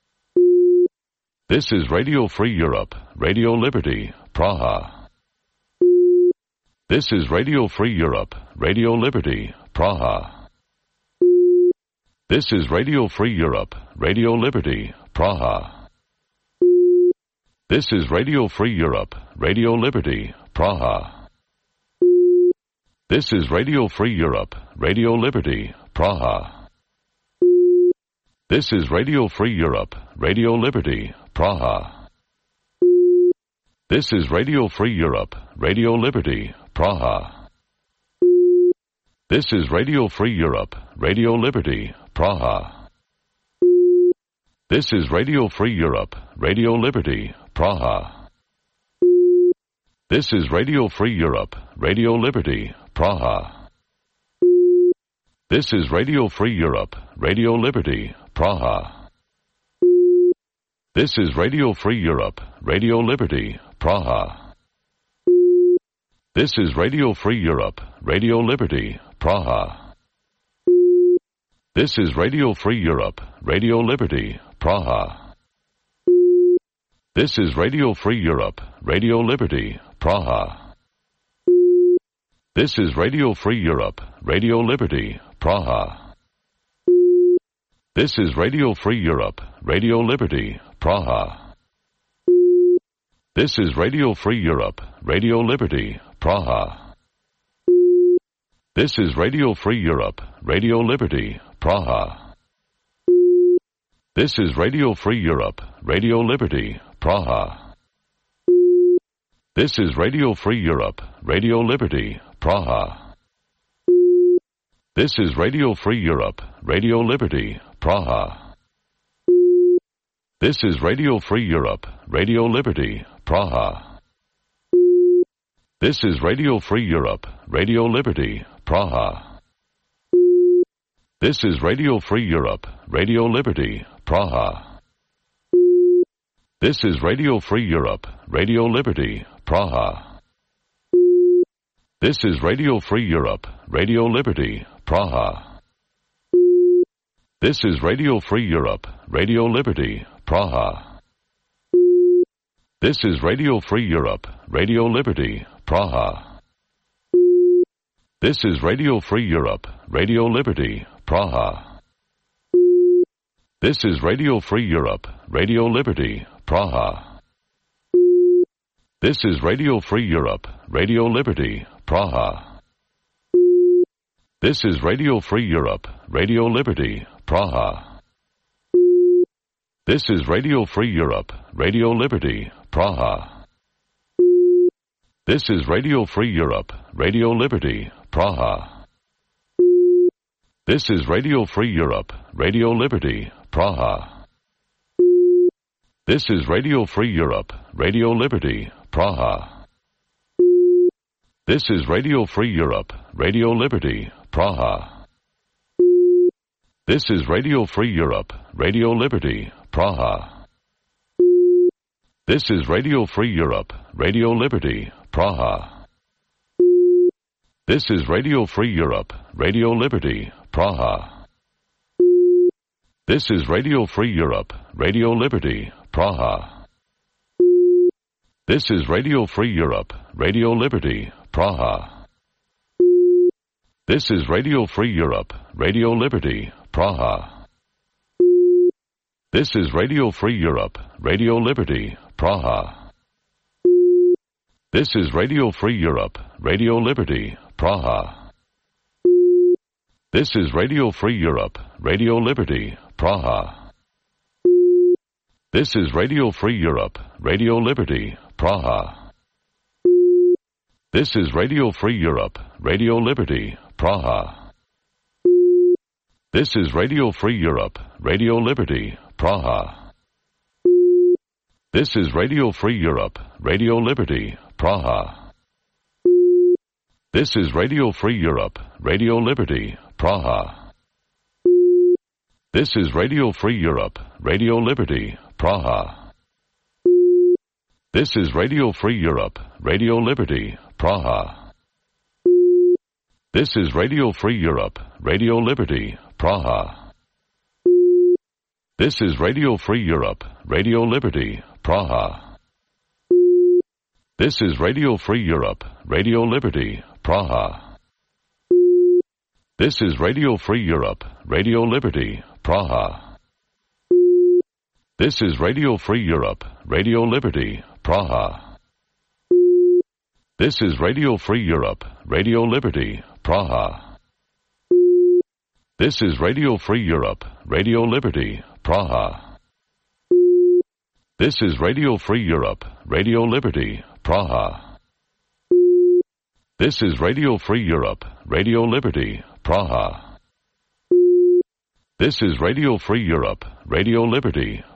This is Radio Free Europe, Radio Liberty, Praha. This is Radio Free Europe, Radio Liberty, Praha. This is Radio Free Europe, Radio Liberty, Praha. This is Radio Free Europe, Radio Liberty, Praha. This is Radio Free Europe, Radio Liberty, Praha. This is Radio Free Europe, Radio Liberty, Praha. This is Radio Free Europe, Radio Liberty, Praha. This is Radio Free Europe, Radio Liberty, Praha. This is Radio Free Europe, Radio Liberty, Praha. This is Radio Free Europe, Radio Liberty, Praha. This is Radio Free Europe, Radio Liberty, Praha. This is Radio Free Europe, Radio Liberty, Praha. This is Radio Free Europe, Radio Liberty, Praha. This is Radio Free Europe, Radio Liberty, Praha. This is Radio Free Europe, Radio Liberty, Praha. This is Radio Free Europe, Radio Liberty, Praha. This is Radio Free Europe, Radio Liberty, Praha. This is Radio Free Europe, Radio Liberty, Praha. This is Radio Free Europe, Radio Liberty, Praha. This is Radio Free Europe, Radio Liberty, Praha. This is Radio Free Europe, Radio Liberty, Praha. This is Radio Free Europe, Radio Liberty, Praha. This is Radio Free Europe, Radio Liberty, Praha. This is Radio Free Europe, Radio Liberty, Praha. This is Radio Free Europe, Radio Liberty, Praha. This is Radio Free Europe, Radio Liberty, Praha. This is Radio Free Europe, Radio Liberty, Praha. This is Radio Free Europe, Radio Liberty, Praha. This is Radio Free Europe, Radio Liberty, Praha. This is Radio Free Europe, Radio Liberty, Praha. This is Radio Free Europe, Radio Liberty, Praha. This is Radio Free Europe, Radio Liberty, Praha. This is Radio Free Europe, Radio Liberty, Praha. This is Radio Free Europe, Radio Liberty, Praha. This is Radio Free Europe, Radio Liberty, Praha. This is Radio Free Europe, Radio Liberty, Praha. This is Radio Free Europe, Radio Liberty, Praha. This is Radio Free Europe, Radio Liberty, Praha. This is Radio Free Europe, Radio Liberty, Praha. This is Radio Free Europe, Radio Liberty, Praha. This is Radio Free Europe, Radio Liberty, Praha. This is Radio Free Europe, Radio Liberty, Praha. This is Radio Free Europe, Radio Liberty, Praha. This is Radio Free Europe, Radio Liberty, Praha. This is Radio Free Europe, Radio Liberty, Praha. This is Radio Free Europe, Radio Liberty, Praha. This is Radio Free Europe, Radio Liberty, Praha. This is Radio Free Europe, Radio Liberty, Praha. This is Radio Free Europe, Radio Liberty, Praha. This is Radio Free Europe, Radio Liberty, Praha. This is Radio Free Europe, Radio Liberty, Praha. This is Radio Free Europe, Radio Liberty, Praha. This is Radio Free Europe, Radio Liberty, Praha. This is Radio Free Europe, Radio Liberty, Praha. This is Radio Free Europe, Radio Liberty, Praha. This is Radio Free Europe, Radio Liberty, Praha. This is Radio Free Europe, Radio Liberty, Praha. This is Radio Free Europe, Radio Liberty, Praha. This is Radio Free Europe, Radio Liberty, Praha. This is Radio Free Europe, Radio Liberty, Praha. This is Radio Free Europe, Radio Liberty, Praha. This is Radio Free Europe, Radio Liberty, Praha. This is Radio Free Europe, Radio Liberty, Praha. This is Radio Free Europe, Radio Liberty,